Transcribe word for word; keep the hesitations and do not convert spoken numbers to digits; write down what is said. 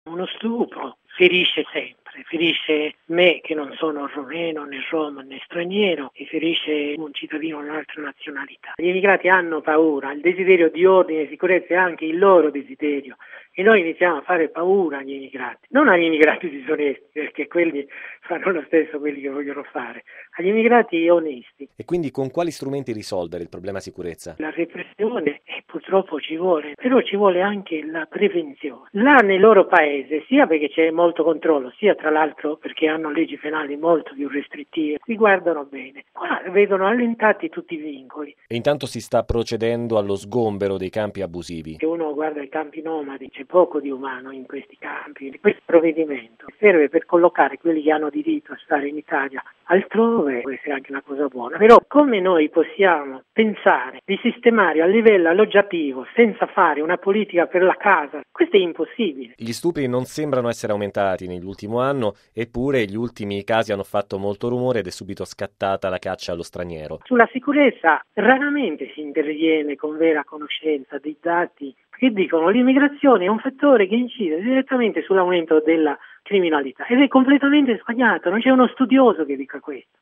Uno stupro ferisce sempre, ferisce me che non sono romeno né rom né straniero e ferisce un cittadino di un'altra nazionalità. Gli immigrati hanno paura, il desiderio di ordine e sicurezza è anche il loro desiderio e noi iniziamo a fare paura agli immigrati, non agli immigrati disonesti perché quelli fanno lo stesso quelli che vogliono fare, agli immigrati onesti. E quindi con quali strumenti risolvere il problema sicurezza? La repressione eh, purtroppo ci vuole, però ci vuole anche la prevenzione. Là nel loro paese, sia perché c'è molto controllo, sia tra l'altro perché hanno leggi penali molto più restrittive, si guardano bene. Qua vedono allentati tutti i vincoli. E intanto si sta procedendo allo sgombero dei campi abusivi. Se uno guarda i campi nomadi, c'è poco di umano in questi campi. Questo provvedimento serve per collocare quelli che hanno diritto a stare in Italia altrove, può essere anche una cosa buona. Però come noi possiamo pensare di sistemare a livello alloggiativo senza fare una politica per la casa? Questo è impossibile. Gli stupri non sembrano essere aumentati nell'ultimo anno, eppure gli ultimi casi hanno fatto molto rumore ed è subito scattata la caccia allo straniero. Sulla sicurezza raramente si interviene con vera conoscenza dei dati che dicono che l'immigrazione è un fattore che incide direttamente sull'aumento della criminalità ed è completamente sbagliato, non c'è uno studioso che dica questo.